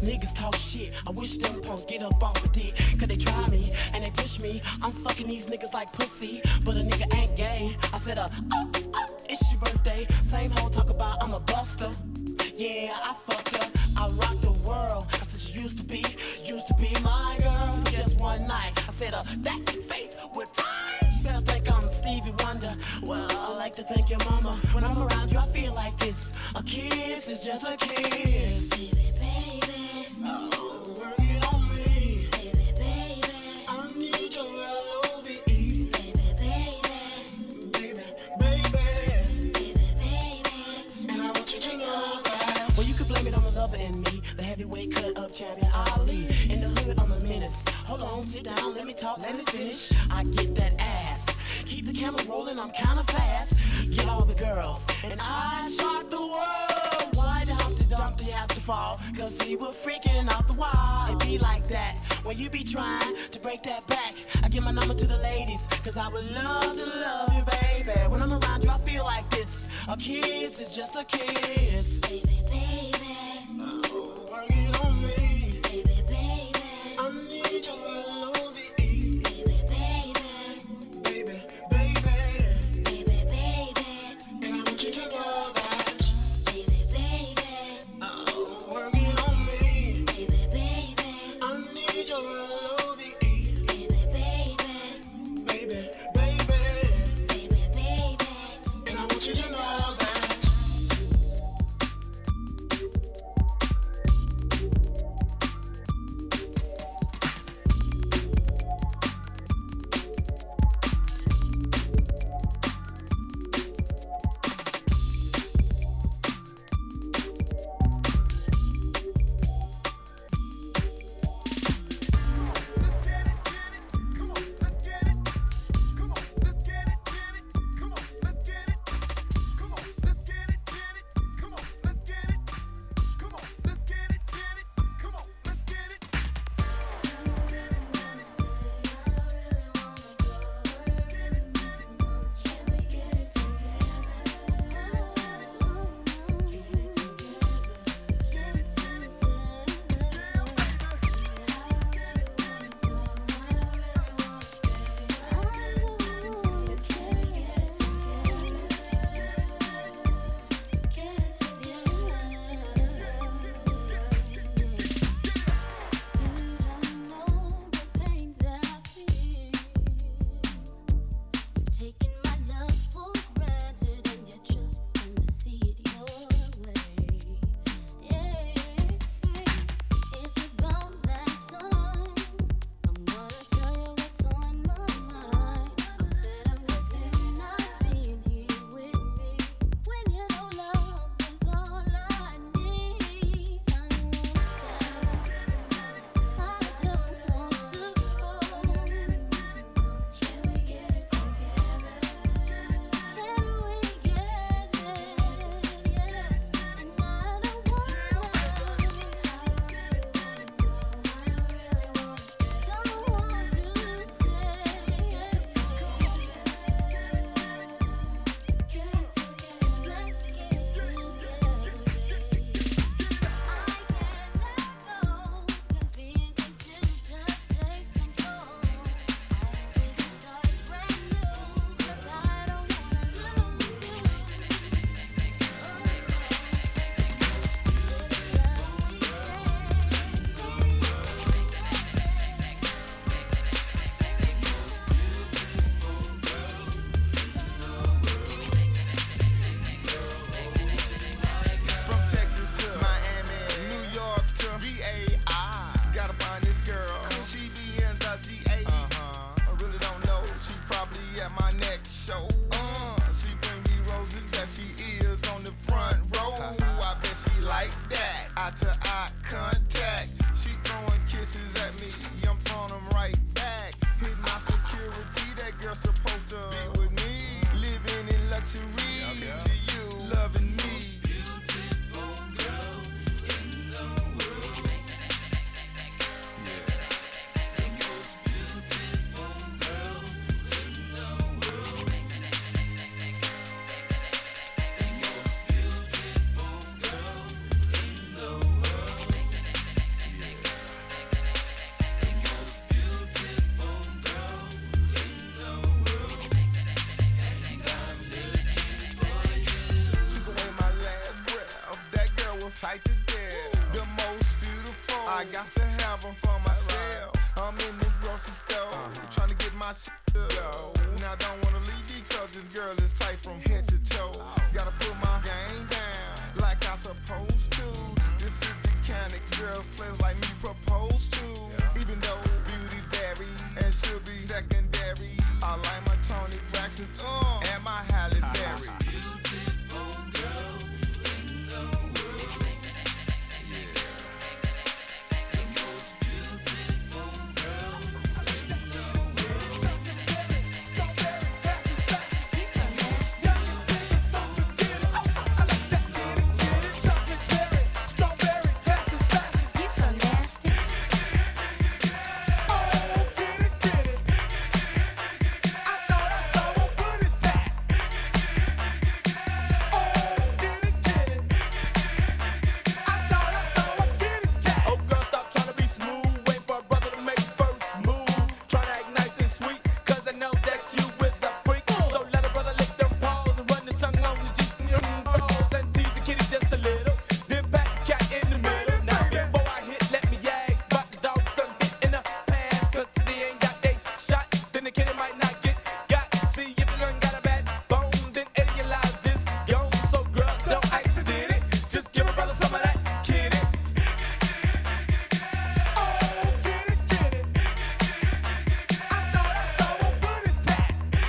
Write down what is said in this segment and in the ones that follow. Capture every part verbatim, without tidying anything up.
niggas talk shit. I wish them punks get up off the dick. Cause they try me and they push me. I'm fucking these niggas like pussy, but a nigga ain't gay. I said, uh, uh, uh it's your birthday. Same hoe talk about I'm a buster. Yeah, I fucked her. I rocked the world. I said she used to be, used to be my girl for just one night. I said, uh, that face with time. She said, I think I'm Stevie Wonder. Well, I like to thank your mama. When I'm around you, I feel like this. A kiss is just a kiss. Baby, baby. Oh, work it on me. Baby, baby. I need your L O V E. Baby, baby. Baby, baby. Baby, baby. And I want you to know that. Well, you could blame it on the lover in me. The heavyweight cut up champion Ali. In the hood, I'm a menace. Hold on, sit down, let me talk, let me finish. I get that ass. Keep the camera rolling, I'm kinda fast. Get all the girls, and I shock the world. Why the Humpty Dumpty have to fall? Cause he was freaking out the wall. It be like that when you be trying to break that back. I give my number to the ladies, cause I would love to love you, baby. When I'm around you, I feel like this. A kiss is just a kiss. Baby, baby. Oh, work it on me. Baby, baby. I need your L O V E. Baby, baby. Baby, baby. Baby, baby. And I want you to know that. Baby, baby. Oh, work it on me. Baby, baby. I need your L O V E. Baby, baby. Baby, baby. Baby, baby. And I want you to know that. I got to have them for myself. I'm in the grocery store, trying to get my shit up. Now I don't wanna leave because this girl is tight from head to toe. Gotta put my game down like I supposed to. This is the kind of girls players like me propose to. Even though beauty vary and she'll be secondary, I like my Tony Braxton's uh, and my Halle Berry. Beautiful girl in the world. The most beautiful girl in the world. Chocolate cherry, strawberry, classy, sassy. He's so nasty. Young and tender, so so get it. Oh, I like that, get it, get it. Chocolate cherry, strawberry, classy, sassy. He's so nasty. Oh, get it, get it. I thought I saw a booty tap. Oh, get it, get it. I thought I saw a kitty cat. Oh, girl, stop trying to be smooth. Wait for a brother to make first move. Try to act nice and sweet, cause I know that you is a freak. So let a brother lick them paws and run the tongue on the G balls and tease the kitty just a little. Then back the cat in the middle. Now, before I hit, let me ask about the dogs done hit in the past. Cause they ain't got they shots, then the kitty might not get got. See, if you done got a bad bone, then idealize this gone. So, girl, don't accident it. Just give a brother some of that kitty. Oh, get it, get it. I thought I saw a booty tap.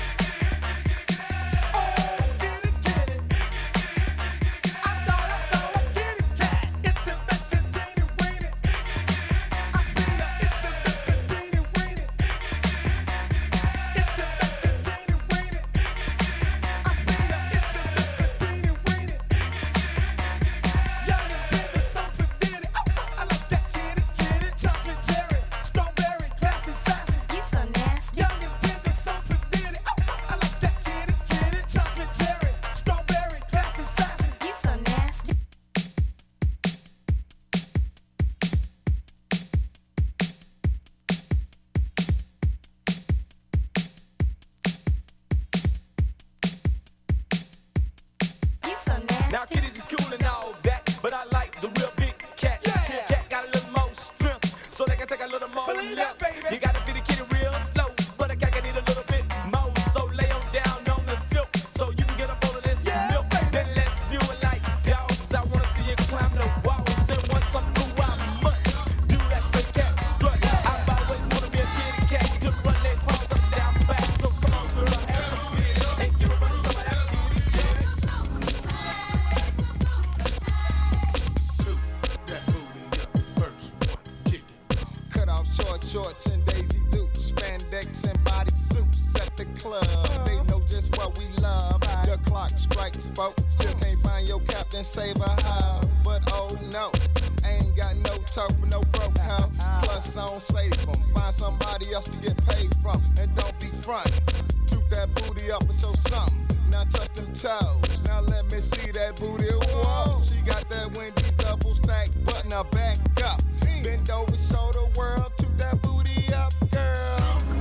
Oh, get it, get it. I thought I saw a kitty cat. It's a Betsy Teeny Weeny. I seen her. It's a Betsy Teeny Weeny. It's a Betsy Teeny Weeny. I seen her. It's a Betsy Teeny Weeny. Young and tender, so so did it. Oh, I like that, get it, get it. Chocolate cherry, strawberry, classy, sassy. He's so nasty. Young and tender, so so did it. Oh, I like that, get it, get it. Chocolate cherry, strawberry, classy, sassy. He's so nasty. He's so nasty. Now kitties is cool and all that, but I like the real big cats. Yeah. See a cat got a little more strength, so they can take a little more Believe that, left. baby. You gotta feed the kitty real slow, but a cat can need a little bit more. So lay on down on the silk, so you can get up on this Yeah, milk. baby. Then let's do it like dogs. I wanna see you climb the walls, and once I'm through, I must do that straight cat strut. I've always wanna be a kitty cat to run their paws up down back. So come on, girl, have some kitty and give a brother some of that kitty kitty. That booty up, first one, kick it. Cut off short shorts and Daisy Dukes, spandex and body suits at the club. They know just what we love. The clock strikes, folks. Still can't find your Captain Saber how. But oh no, ain't got no talk for no broke hoe. Plus on save 'em. Find somebody else to get paid from. And don't be frontin'. Toot that booty up and show something. Now touch them toes. Now let me see that booty. Whoa, she got that Wendy's double stack. Button her back up. Bend over, show the world. Toot that booty up, girl.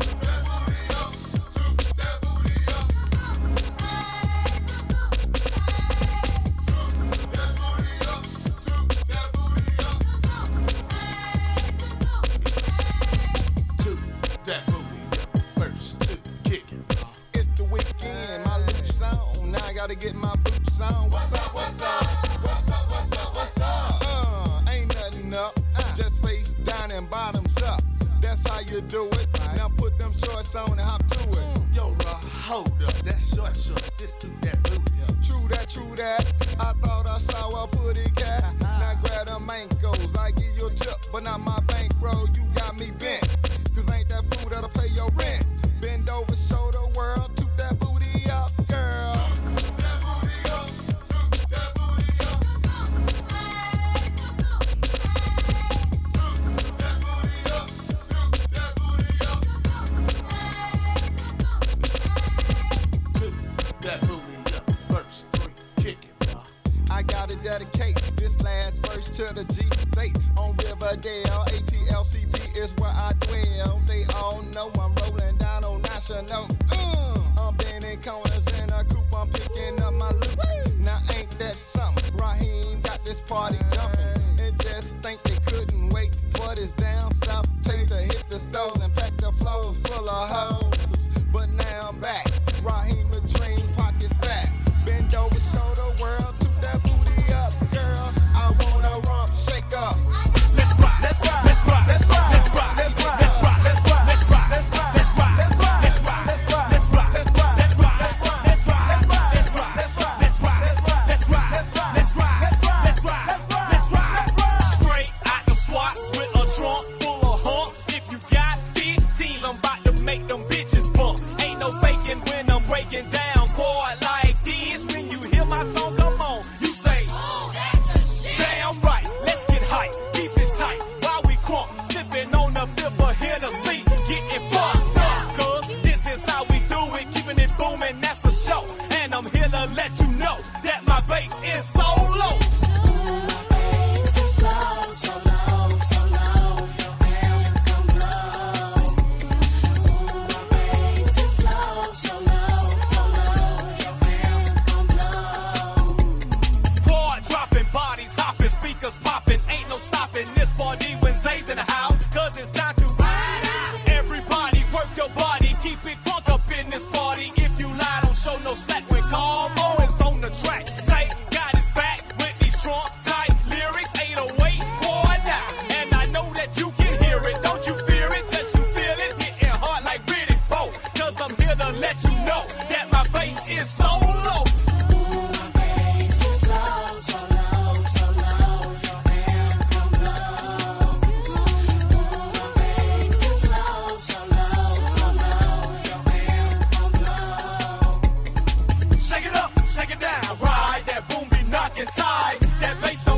That booty up, first two, kick it. It's the weekend, my loose on. Now I gotta get my boots on. What's up, what's up? What's up, what's up, what's up? Uh, ain't nothing up. Just face down and bottoms up. That's how you do it. Now put them shorts on and hop to it. Yo, Rob, hold up. That's short shorts. Just do that booty up. True that, true that. I thought I saw a putty cat. Now grab them ankles. I give you a tip, but not my bankroll. You got me bent. Cause ain't that food that'll pay your rent. Bend over, show the world. Toot that booty up, girl. Toot that booty up. Toot that booty up. Toot that booty up. Toot that booty up. Toot that booty up. Verse three, kick it, y'all. I gotta dedicate this last verse to the G State on Riverdale. A T L C P is where I dwell. They all know I'm rolling down on National. Uh, I'm bending corners in a coupe. I'm picking up my loot. Now ain't that something? Raheem got this party jumping, and just think they couldn't wait for side. That bass don't